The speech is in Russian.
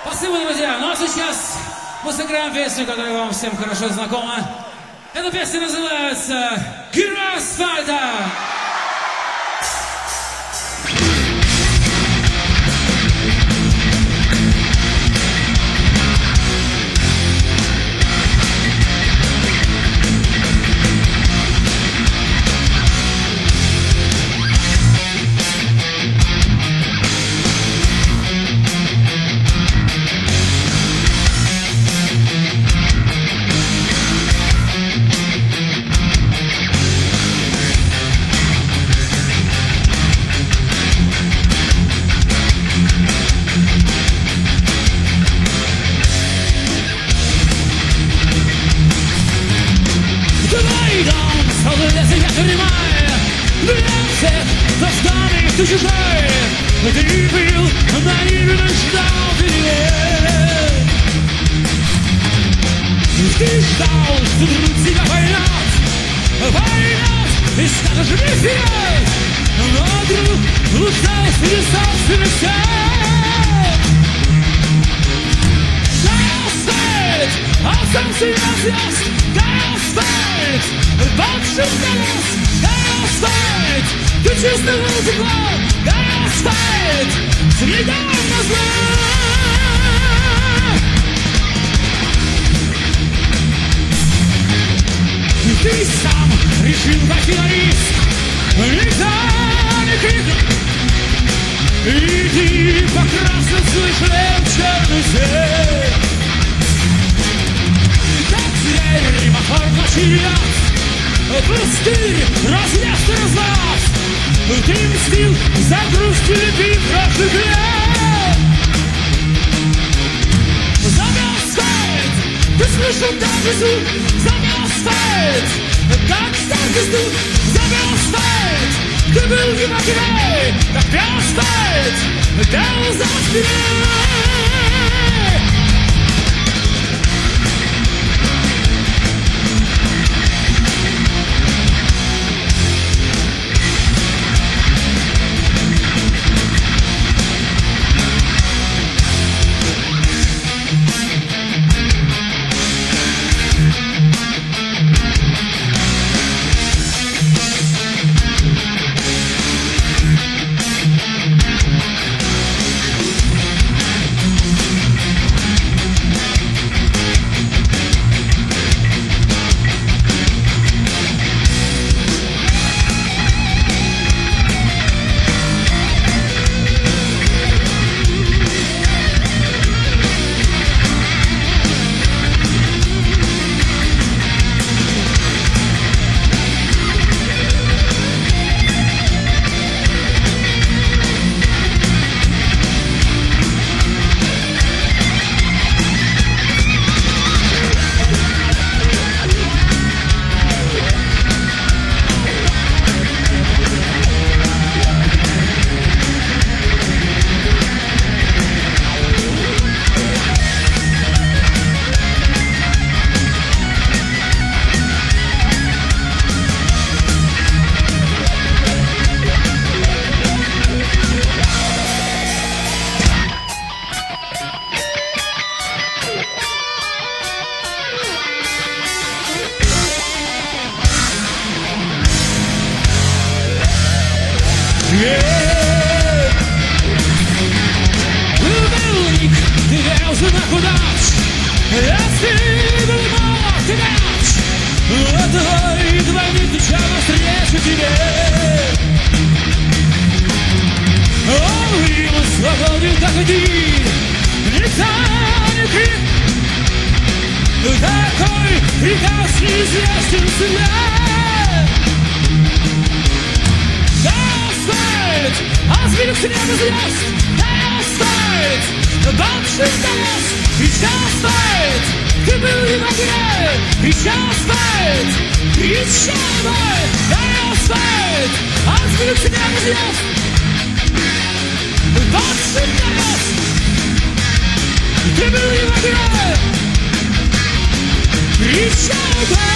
Спасибо, друзья. Ну а сейчас мы сыграем песню, которая вам всем хорошо знакома. Эта песня называется «Герой асфальта». Ты чужой, ты был наивно, ждал перемен. Ты ждал, что друг тебя поймет и скажешь мне вперед. Но друг устал, перестал всем. Дай асфальт, остался я звезд. Дай асфальт, больше колес. Дай асфальт, ты чувствовал тепло. Дай асфальт, следом назло. Ты сам решил пойти на риск. Никто не крикнул. И ты покрасил свой шлем в черный цвет. Как зверь мотор ночует. Пустырь разъезд и развод. Ты мстил за грусть и любви прошлых лет. Замел асфальт, ты слышал даже звук. Замел асфальт, как старый звук. Замел асфальт, ты был его герой. Как пел асфальт, дал за спиной. Убылник, ты вел знак удач. Я стыдил мало ты мяч. Но твой двойник ничего навстречу тебе. Он ему свободен, как и ты. Никто не крик. Такой приказ неизвестен себе. Асфальт, с неба звезд. Дай асфальт, больше колес. Еще асфальт, ты был его герой. Еще асфальт, еще бой. Дай асфальт, асфальт, с неба звезд. Больше колес. Ты был его герой. Еще бой.